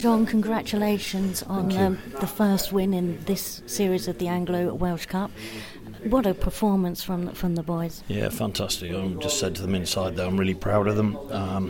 John, congratulations on the first win in this series of the Anglo-Welsh Cup. What a performance from the boys. Yeah, fantastic. I just said to them inside there, I'm really proud of them.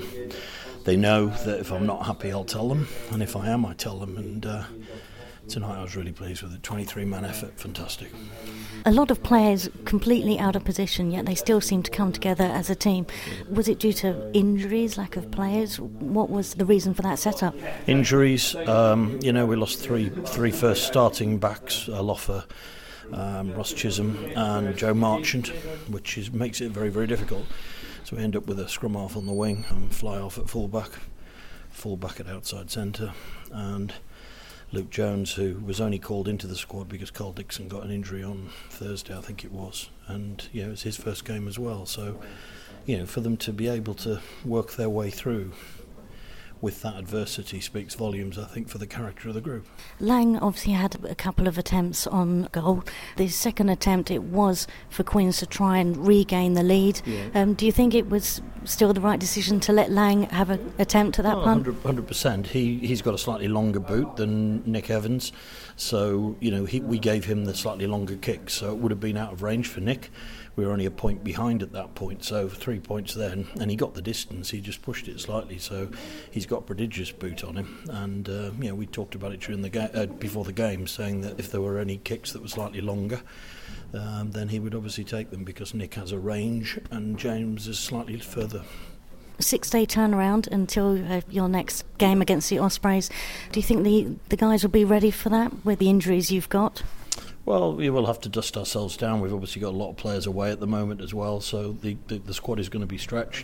They know that if I'm not happy, I'll tell them. And if I am, I tell them. And tonight I was really pleased with it. 23-man effort, fantastic. A lot of players completely out of position, yet they still seem to come together as a team. Was it due to injuries, lack of players? What was the reason for that setup? Injuries. We lost three first starting backs, Loffer, Ross Chisholm and Joe Marchant, which makes it very, very difficult. So we end up with a scrum half on the wing and fly off at full-back at outside centre, and Luke Jones, who was only called into the squad because Carl Dixon got an injury on Thursday, I think it was, and it was his first game as well. So, for them to be able to work their way through with that adversity speaks volumes, I think, for the character of the group. Lang obviously had a couple of attempts on goal. The second attempt, it was for Quins to try and regain the lead. Yeah. Do you think it was still the right decision to let Lang have an attempt at that punt? 100%. He's got a slightly longer boot than Nick Evans, so we gave him the slightly longer kick, so it would have been out of range for Nick. We were only a point behind at that point, so 3 points then, and he got the distance. He just pushed it slightly, so he's got prodigious boot on him. And we talked about it during the before the game, saying that if there were any kicks that were slightly longer, then he would obviously take them, because Nick has a range and James is slightly further. 6-day turnaround until your next game against the Ospreys. Do you think the guys will be ready for that with the injuries you've got? Well, we will have to dust ourselves down. We've obviously got a lot of players away at the moment as well, so the squad is going to be stretched.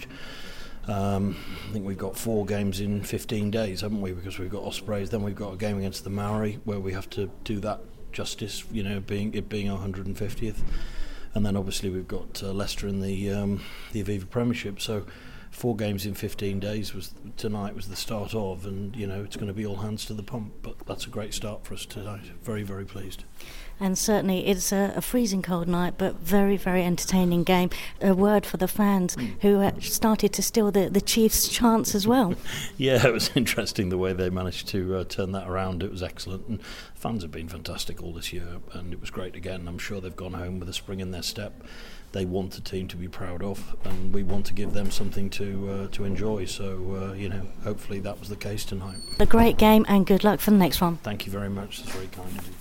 I think we've got 4 games in 15 days, haven't we? Because we've got Ospreys, then we've got a game against the Maori where we have to do that justice, being our 150th, and then obviously we've got Leicester in the Aviva Premiership. So 4 games in 15 days tonight was the start of, and it's going to be all hands to the pump. But that's a great start for us tonight. Very, very pleased. And certainly it's a freezing cold night, but very, very entertaining game. A word for the fans who started to steal the Chiefs' chance as well. Yeah, it was interesting the way they managed to turn that around. It was excellent, and fans have been fantastic all this year, and it was great again. I'm sure they've gone home with a spring in their step. They want a team to be proud of, and we want to give them something to enjoy. So, hopefully that was the case tonight. A great game, and good luck for the next one. Thank you very much. That's very kind of you.